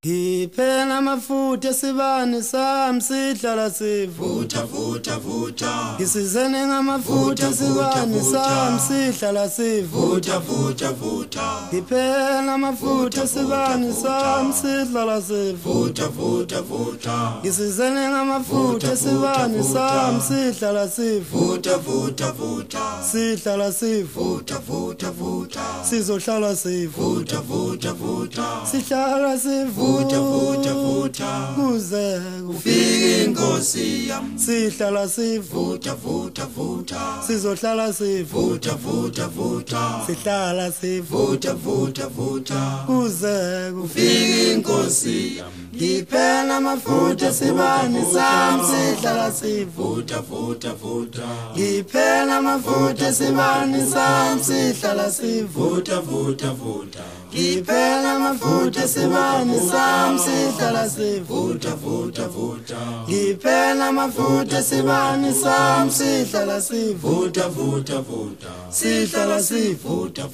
Ngiphela amafutha esibani sami sidlala sivuta vuta vuta Ngisizene ngamafutha esibani sami sidlala sivuta vuta Ngiphela amafutha esibani sami sidlala sivuta vuta Ngisizene ngamafutha esibani sami sidlala sivuta vuta sidlala sivuta vuta sizohlala sivuta vuta sihlala sivuta vuta kuze kufike inkosi yami sihlala sivuta vuta sizohlala sivuta vuta sihlala sivuta vuta kuze kufike inkosi yami Ngiphela amafutha esibani sami sihlala sivuta vuta Ngiphela amafutha esibani sami sihlala sivuta vuta Ngiphela amafutha esibani sami sihlala sivuta vuta Ngiphela amafutha esibani sami sihlala sivuta vuta sihlala sivuta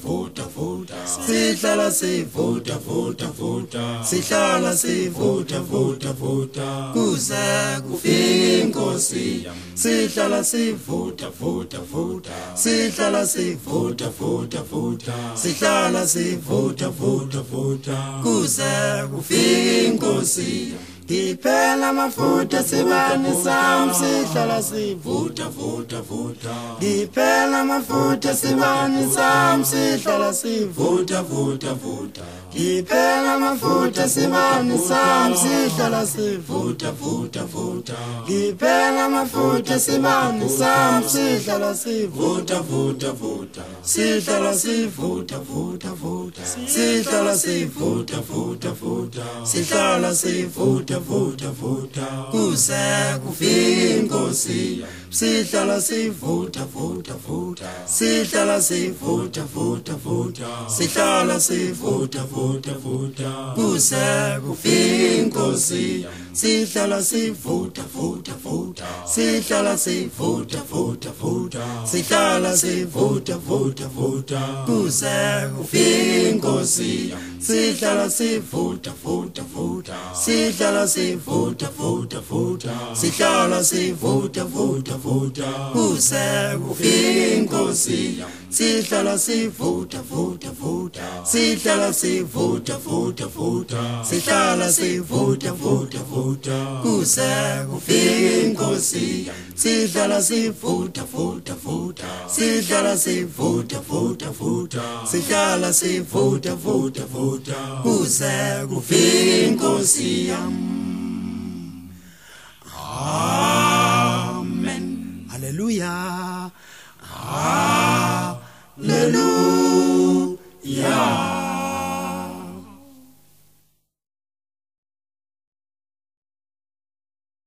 sihlala sivuta sihlala sivuta vuta kuze kufike inkosi yami sihlala sivuta sihlala sivuta sihlala sivuta vuta kuze kufike inkosi yami Ngiphela amafutha esibani sami sihlala sivuta vuta Ngiphela amafutha esibani sami sihlala sivuta vuta Ngiphela amafutha esibani sami sihlala sivuta vuta Ngiphela amafutha esibani sami sihlala sivuta vuta sihlala sivuta sihlala sivuta sihlala sivuta vuta kuze kufike inkosi yami sihlala sivuta sihlala sivuta sihlala sivuta vuta kuze kufike inkosi yami sihlala sivuta sihlala sivuta sihlala sivuta vuta kuze kufike inkosi yami sihlala sivuta sihlala sivuta sihlala sivuta vuta kuze kufike inkosi yami sihlala sivuta sihlala sivuta sihlala sivuta vuta kuze kufike inkosi yami sihlala sivuta sihlala sivuta vuta sihlala sivuta vuta kuze kufike inkosi yami